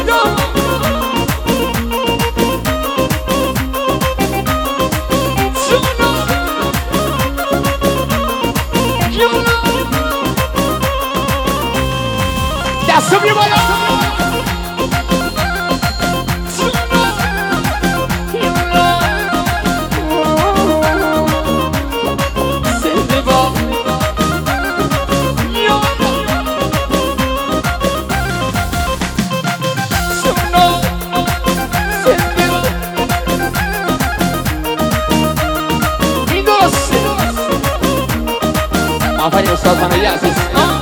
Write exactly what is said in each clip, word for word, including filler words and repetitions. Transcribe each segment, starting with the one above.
دستو بیا بالا آفرین استاد فنایی عزیز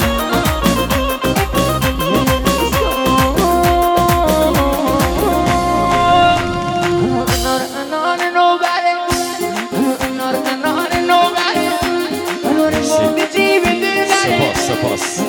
سپاس سپاس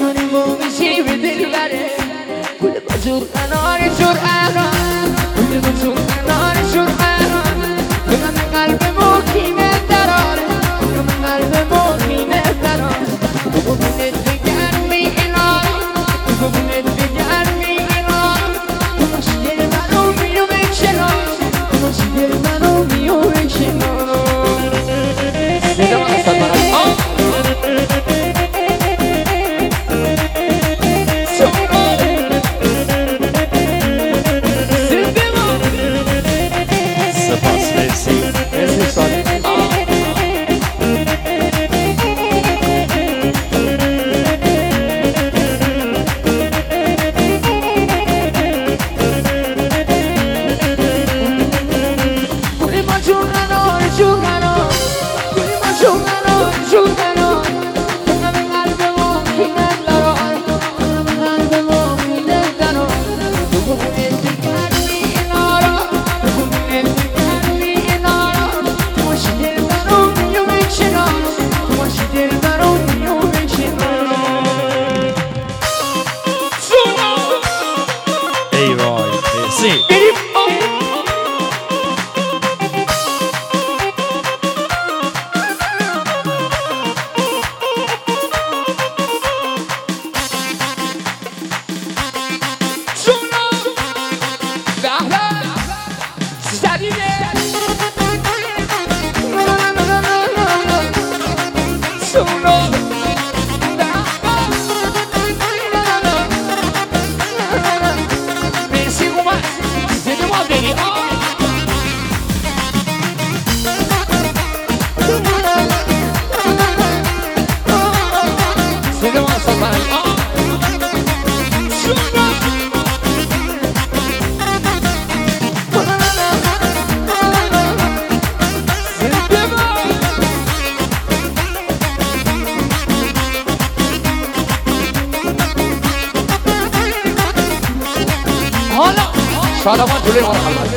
شادمان جلوی ما رو خلوت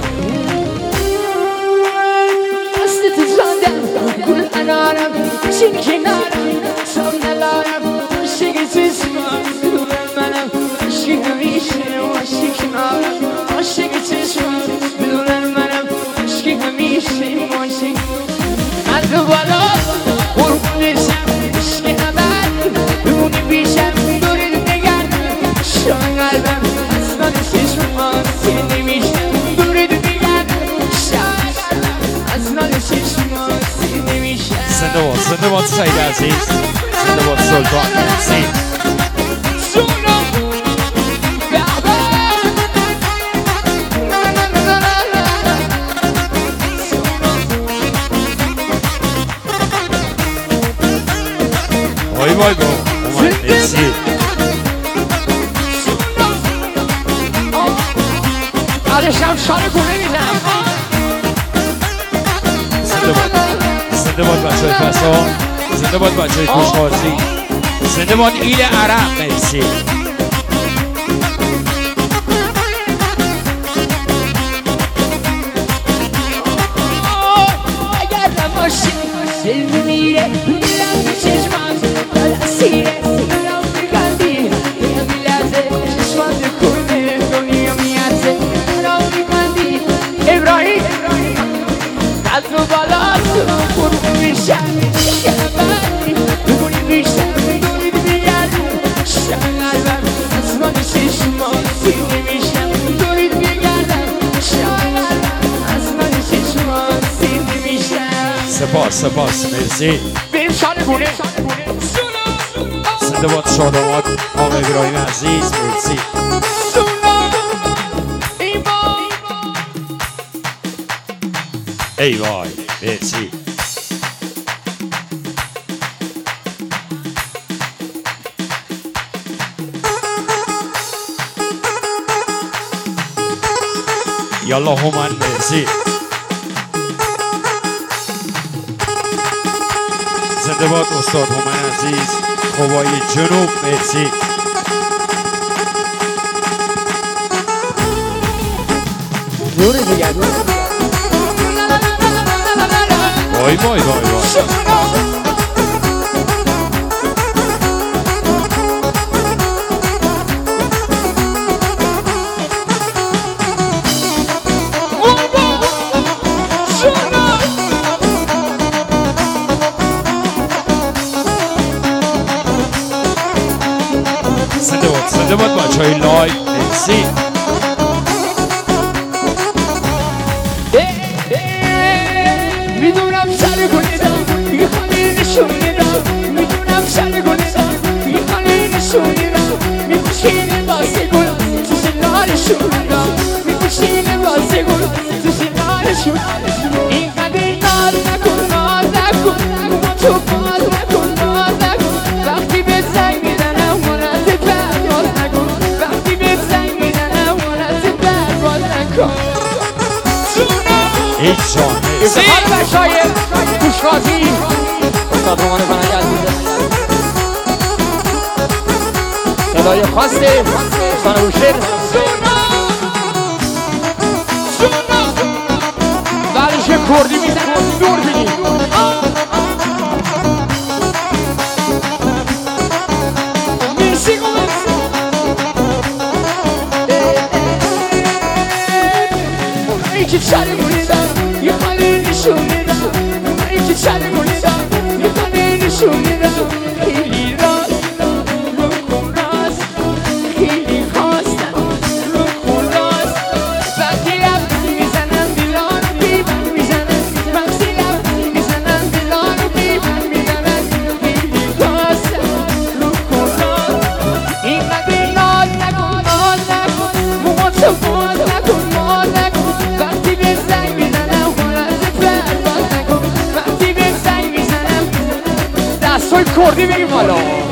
دستت زندم گل انارم چین کنارم سام نلارم عاشق چشمم دور منم عاشق همیشه عاشق کنارم عاشق چشمم دور منم عاشق همیشه عاشق از بالا قربونشم عشق ابد بمونی پیشم دورت نگرد شام قلبم اصلا چشمم زنده باد زنده باد سعید عزیز زنده باد سلطان عزیز وای وای با اومد مرسی آرشم شانه کنه میدم زنده باد زنده باد بچه های پسا زنده باد بچه های خوشخواستی زنده باد ایل عرب مرسی اگر نماشی سلمی میره میرم به چشمات بالا سیره سیرم بگندی یه میلازه چشمات کنه دنیا میازه برام بگندی ابراهیم از رو بالا تو قربون میشم شبانی بگونی میشم بگونی بیاد شنگل سپاس سپاس مرسی. بریم شانه گونه زنده باد شاداماد آقا ابراهیم عزیز مرسی. ای وای مرسی. یالا هومن مرسی. زنده باد استاد هومن عزیز خوبای جنوب مرسی. دوری دیگر وای وای وای وای زنده باد زنده باد بچه های لایو مرسی. میدونم سر گلیدم یه خالی نشونیدم میدونم سر گلیدم یه خالی نشونیدم میپوشینه واسه گل تو سنار شونیدم میپوشینه واسه گل تو سنار شونیدم اینقدر ناز نکن ناز نکن اوما تو باز نکن باز نکن وقتی به زنگ میزنم منت پرواز نکن وقتی به زنگ میزنم منت پرواز نکن هیچ جان مرسی. افتخار بچهای گوشقازی استاد رومان بنده عزیزه صدای خاصه استان هوشیر ورش کردی میزنم دور بینی مرسی ای که چلی بولیدم یه خالی نشونیدم ای که چلی بولیدم یه خالی نشونیدم خیلی راست رو کن راست خیلی خواستم رو کن راست وقتی رفت میزنم دیلان رو بیبن میزنم وقتی رفت میزنم دیلان رو بیبن میزنم خیلی خواستم رو کن راست اینقدر ناز نکن ناز نکن موها تو باز نکن باز نکن وقتی به زنگ میزنم خلاص پرواز نکن وقتی به زنگ میزنم دستای کردی بگیم حالا